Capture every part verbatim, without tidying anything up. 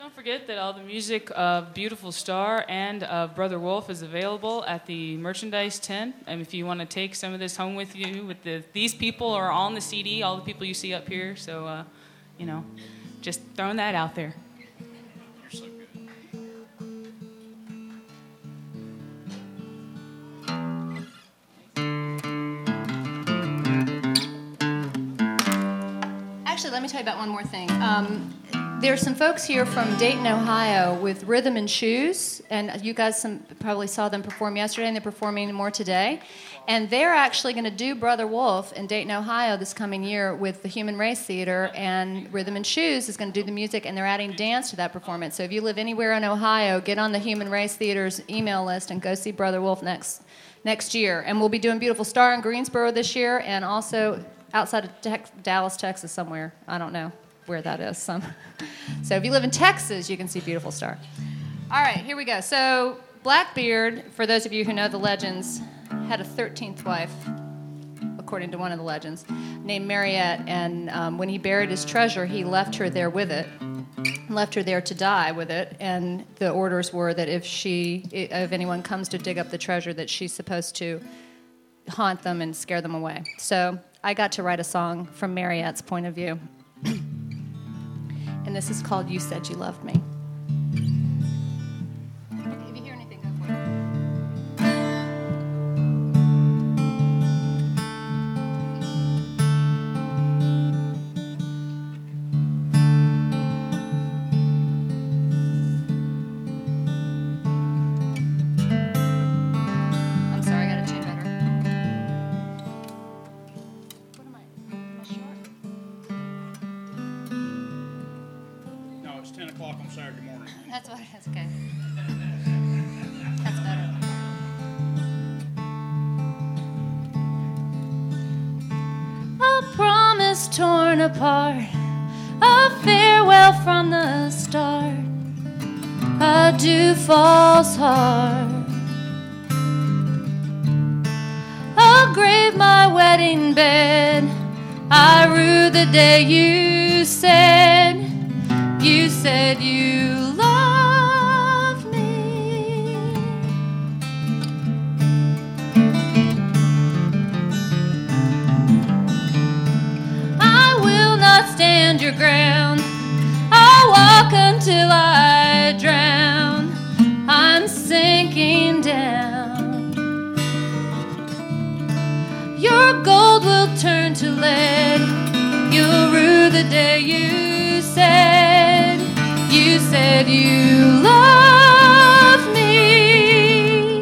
Don't forget that all the music of Beautiful Star and of Brother Wolf is available at the merchandise tent. And if you want to take some of this home with you, with the these people are on the C D, all the people you see up here. So, uh, you know, just throwing that out there. You're so good. Actually, let me tell you about one more thing. Um, There's some folks here from Dayton, Ohio with Rhythm and Shoes, and you guys some, probably saw them perform yesterday, and they're performing more today. And they're actually going to do Brother Wolf in Dayton, Ohio this coming year with the Human Race Theater, and Rhythm and Shoes is going to do the music, and they're adding dance to that performance. So if you live anywhere in Ohio, get on the Human Race Theater's email list and go see Brother Wolf next next year. And we'll be doing Beautiful Star in Greensboro this year, and also outside of Tex- Dallas, Texas somewhere. I don't know where that is. Some. So if you live in Texas, you can see Beautiful Star. All right, here we go. So Blackbeard, for those of you who know the legends, had a thirteenth wife, according to one of the legends, named Mariette. And um, when he buried his treasure, he left her there with it, left her there to die with it. And the orders were that if she, if anyone comes to dig up the treasure, that she's supposed to haunt them and scare them away. So I got to write a song from Mariette's point of view. And this is called You Said You Loved Me. Okay, if you hear anything, go for it. I'm sorry, I gotta tune better. What am I? Am I short? No, it's ten o'clock on Saturday morning. That's what it is, okay. That's better. A promise torn apart, a farewell from the start, a dew false heart, a grave my wedding bed, I rue the day you said, you said you love me. I will not stand your ground, I'll walk until I drown, I'm sinking down. Your gold will turn to lead, you'll rue the day you said, you said you love me.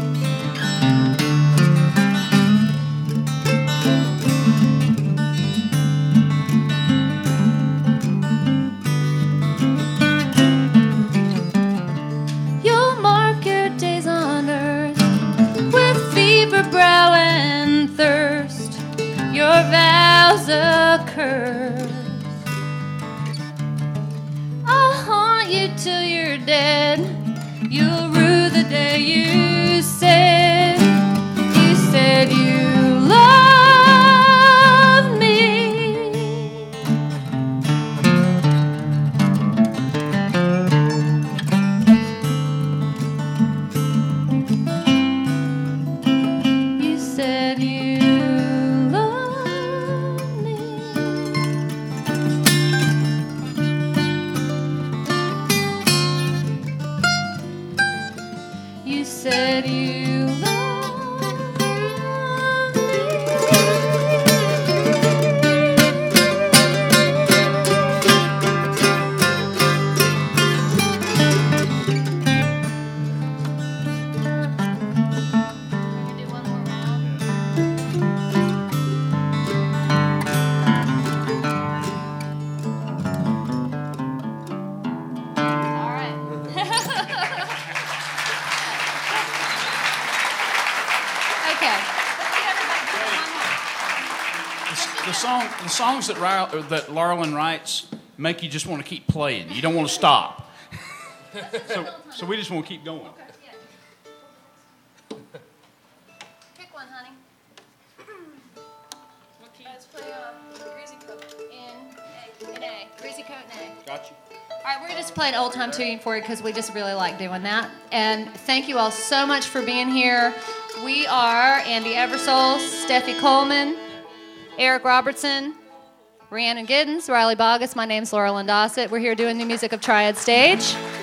You'll mark your days on earth with fever, brow, and thirst, your vows a curse. I'll haunt you till you're dead, you'll rue the day you said, you said you love me. You said you love me. You said you love me. Can we do one more round? All right. Okay. The, the song, the songs that Ry- that Larlin writes make you just want to keep playing. You don't want to stop. so, so we just want to keep going. Pick one, honey. Let's play uh, Greasy Coat in A. In A. Greasy Coat in A. Got you. right, we're going to just play an old time tune for you because we just really like doing that. And thank you all so much for being here. We are Andy Eversole, Steffi Coleman, Eric Robertson, Rhiannon Giddens, Riley Bogus. My name's Laura Lynn Dossett. We're here doing the music of Triad Stage.